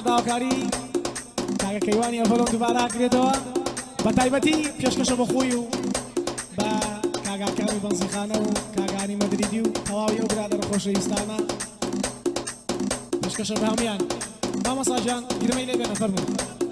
سەرداوکاری کاگە کەیوانی ئەڤەڵۆ دووبارە کرێتەوە بە تایبەتی پێشکەشە بە خۆی و بە کاگاکانی بەنزیخانە و کاگانی مەدریدی و تەواوی ئەو برادەرە خۆشەویستانە پێشکەشە بە هەمویان مامەساجان گرمەی لێ بێنە فەرموو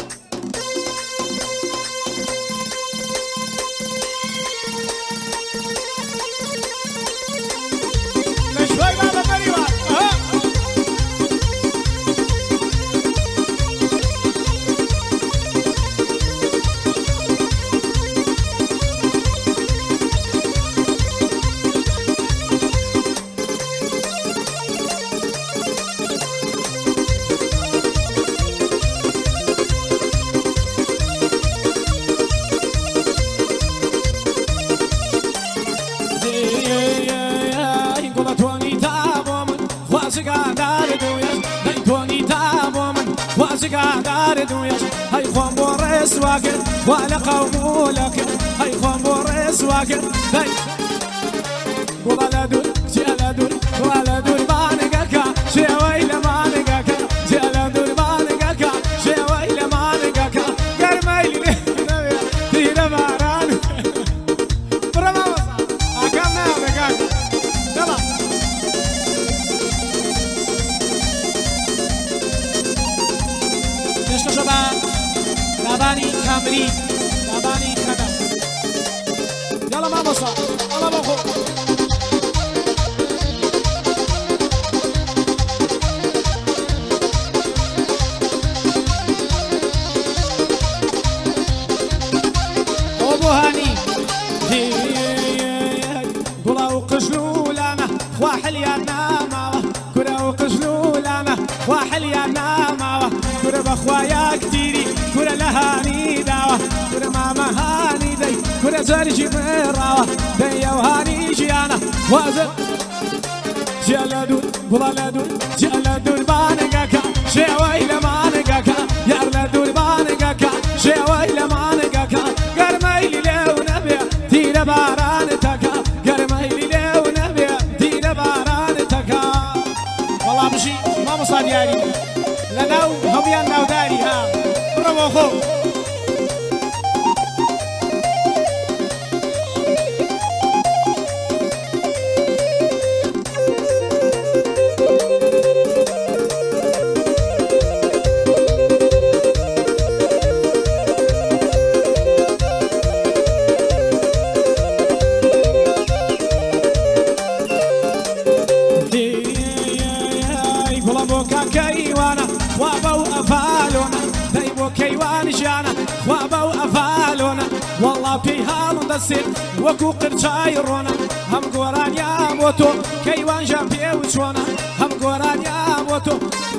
هاي خوان بورس واقر ولا قوم لك هاي خوان بورس واقر هاي ولا دور جلا دور ولا دور بانقك شي ويل مانقك جلا دور بانقك شي ويل مانقك قرميل تير باران برما اكمنا بقاك يلا ليش شباب لاباني كامري لاباني خدم يلا ما بصا الله بخو ابو هاني قلا وقجلولانا واحل يا نامه كره وقجلولانا واحل يا نامه كره بخوايا كتيري كره لهاني داوه كره ماما هاني دي كره زرجي مراوه دي وهاني جيانا وازر جلدون بلالدون جلدون بانقاكا شي ويل مانقاكا يارلدون بانقاكا شي ويل مانقاكا قرميلي لو نبي تير بارانتكا قرميلي لو نبي تير بارانتكا والله مشي ما مصاد يعني لناو هميان ناو داري ها برافو خو وابو افالونا دايبو كيوان جانا وابو افالونا والله في هالون دسير وكو قرشايرونا هم قوران يا موتو كيوان جامبي وشونا هم قوران يا موتو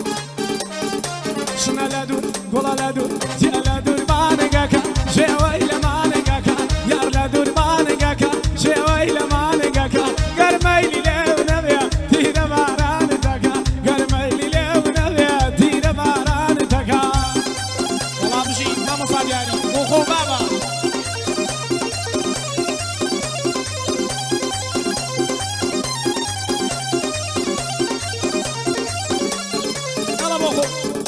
شنا لدون قولا لدون جي لدون مانقاكا جي ويل مانقاكا يار لدون مانقاكا جي ويل مانقاكا قرميلي لو نبيا تير بارانتكا قرميلي لو نبيا تير بارانتكا والله مشي ما مصاب يعني وخو بابا يلا بوخو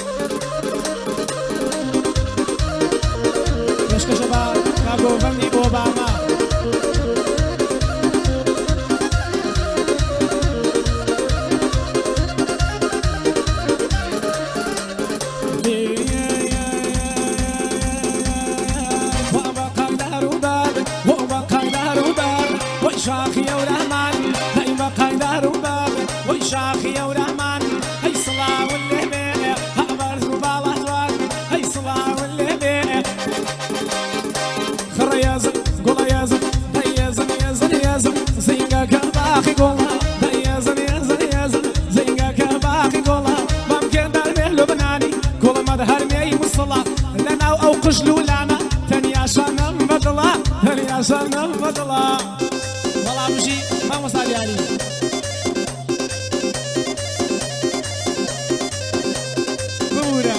مشكا شباب كاغو فندي اوباما شاخي ورحمن هاي بقاي دار وباب وشاخي ورحمن هاي صلاة واللهبة هابر زبالة زوال هاي صلاة واللهبة خر يازن قول يازن هاي يازن يازن يازن زينقا كباخي قولها هاي يازن يازن يازن زينقا كباخي قولها ممكن دار مهلو بناني قول مدهر مي والصلاة لنا او قجلو لنا تاني عشان نبدلا تاني عشان نبدلا والله مشي ما مصاب يعني بورا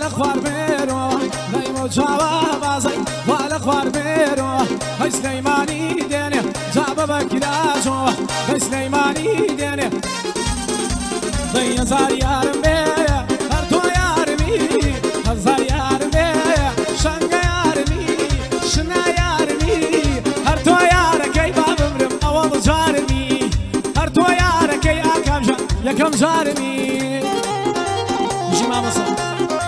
وعلى خوار بيرو دايما جوا بازي وعلى خوار بيرو هاي سليماني ديني جابا بكراجو هاي سليماني ديني ضي زار يارم بيه هرتو يارمي هزار يارم بيه شنقا يارمي شنا يارمي هرتو ياركي بابمرم اول جارمي هرتو ياركي اكام جار يكم جارمي يجي ما مصر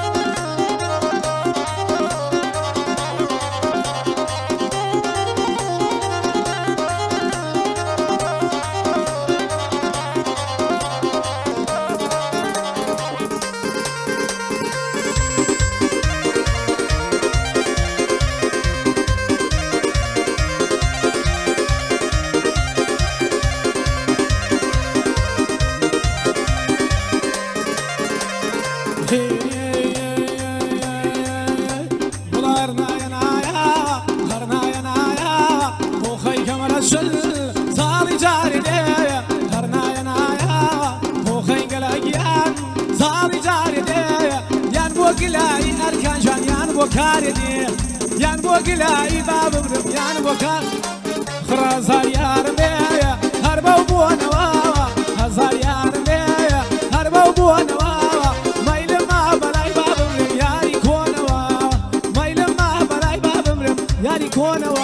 بوكاردي يان بوكلاي باب برم يان بوكار خرازار يار بيا هربو بونوا هزار يار بيا هربو بونوا مايل ما بلاي باب برم ياري كونوا مايل ما بلاي باب برم ياري كونوا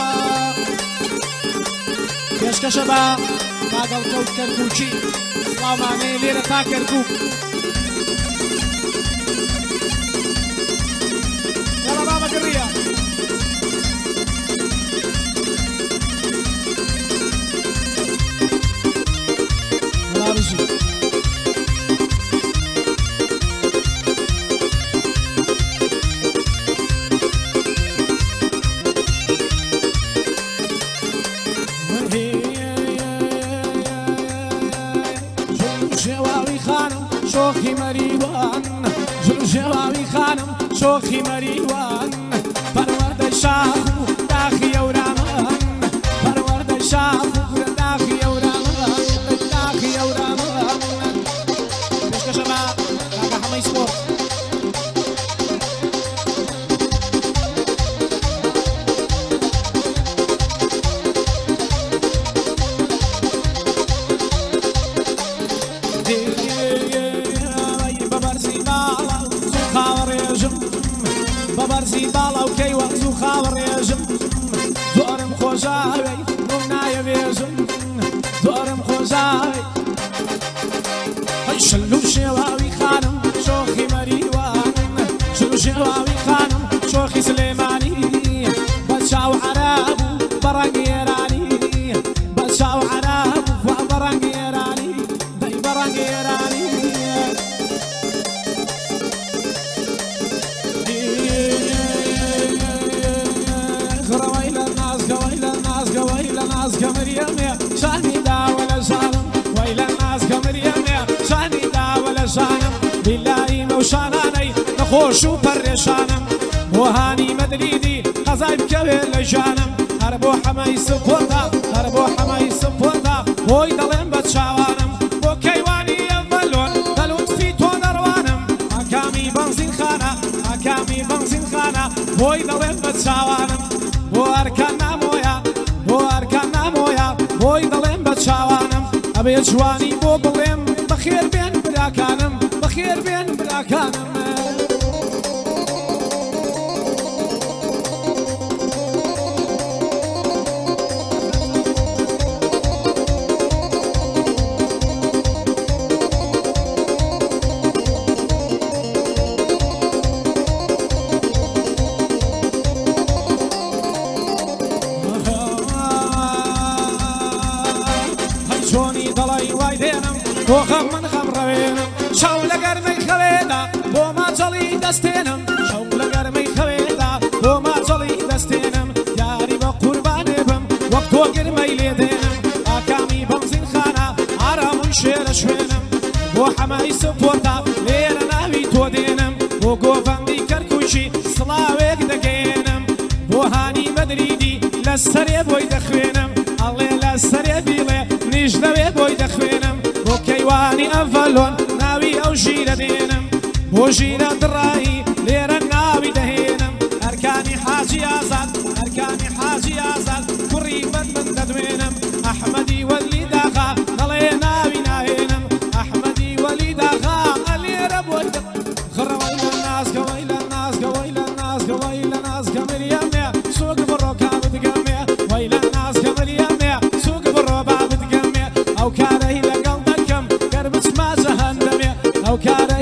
كاش كشبا باقل كوت كركوشي سلام عليكم ليرة تا كركوك يلا بابا قرية لا بجي جواوي خانم شوخي مريوان جواوي خانم شوخي مريوان پرورد شاخو داخي اورامان پرورد شاخو داخي اورامان داخي اورامان بشكا شباب كاكا حمي سبور ببرزي بالا وكي وقزو خاور يجم دورم خوشاوي نمناي بيجم دورم خوشاوي هاي شلو شواوي خانم شوخي مريوان شلو شواوي خانم شوخي سليماني بتشاو عرابو برق يراني بتشاو عرابو برق يراني داي برق يراني الناس كمريم شاني دا ولا شانم ويل الناس كمريم شاني دا ولا شانم بالله موشاناني نخوش وبرشانم وهاني مدريدي خزايب كبير لجانم هربو حماي سبوتا هربو حماي سبوتا هوي دلم بتشاوانم وكيواني يظلون دلوت في تون روانم اكامي بنزين خانه اكامي بنزين خانه هوي دلم بتشاوانم واركنا مويا واركنا مويا هوي دلم بتشاوانم ابي جواني بو بلم بخير بين براكانم بخير بين براكانم وخم من خم روينم شاول قرمي خويدا وما جلي دستينم شاول قرمي خويدا وما جلي دستينم ياري بقربان بم وقت وقرمي ليدينم اكامي بنزين خانه عرم شير شوينم وحماي سبورتا لير ناوي تودينم وقوفم دي كركوشي صلاويك دقينم وهاني مدريدي لسري بوي دخوينم الله لسري بيلي نجدوي بوي دخوينم وكيواني أفلون ناوي أو جيرة دينم وجيرة دراي ليرة كاني حاجي أزال قريبا من تدوينم أحمدي ولي داخا ضلينا بناهينم أحمدي ولي داخا اللي رب وجد خر ويل الناس كويل الناس كويل الناس كويل الناس كمل يمي سوق بالركع بتقمي ويل الناس كمل يمي سوق بالربع بتقمي أو كاره لقلبكم قربت ما جهنمي أو كاره